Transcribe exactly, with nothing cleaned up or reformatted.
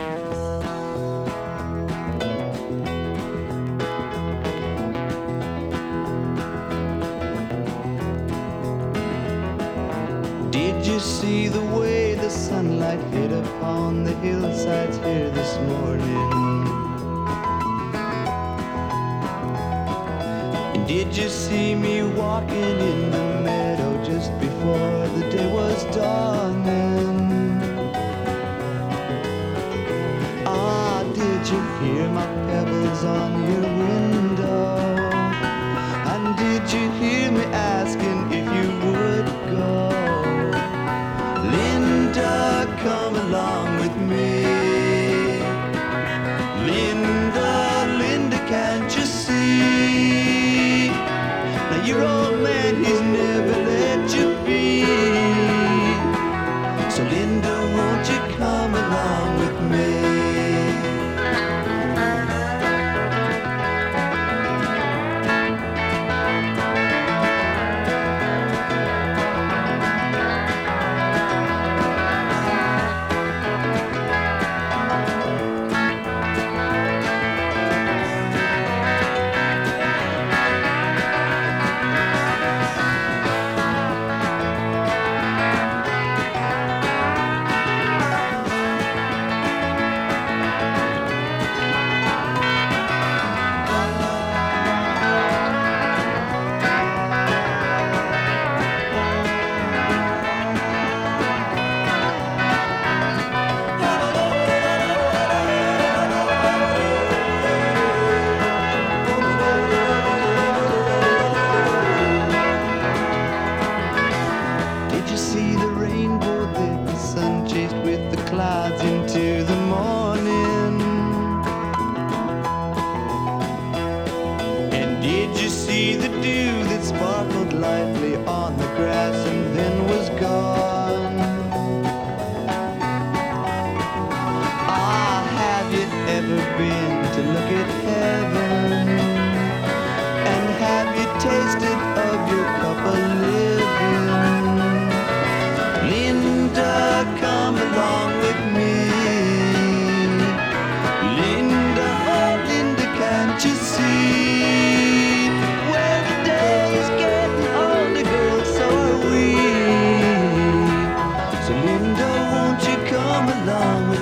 Did you see the way the sunlight hit upon the hillsides here this morning? And did you see me walking in the meadow just before the day was dawning? Ah, did you hear my pebbles on your window? And did you hear me asking if you would go? Linda, come along with me. Linda, Linda, can't you see? Now your old man, he's never let you be. So Linda, won't you come along with me? Clouds into the morning. And did you see the dew that sparkled lightly on the grass and then was gone? Ah, have you ever been to look at heaven? And have you tasted of your cup of living? Linda, come along with me. Linda, oh Linda, can't you see? Well, the day is getting older, girl, so are we. So Linda, won't you come along with me?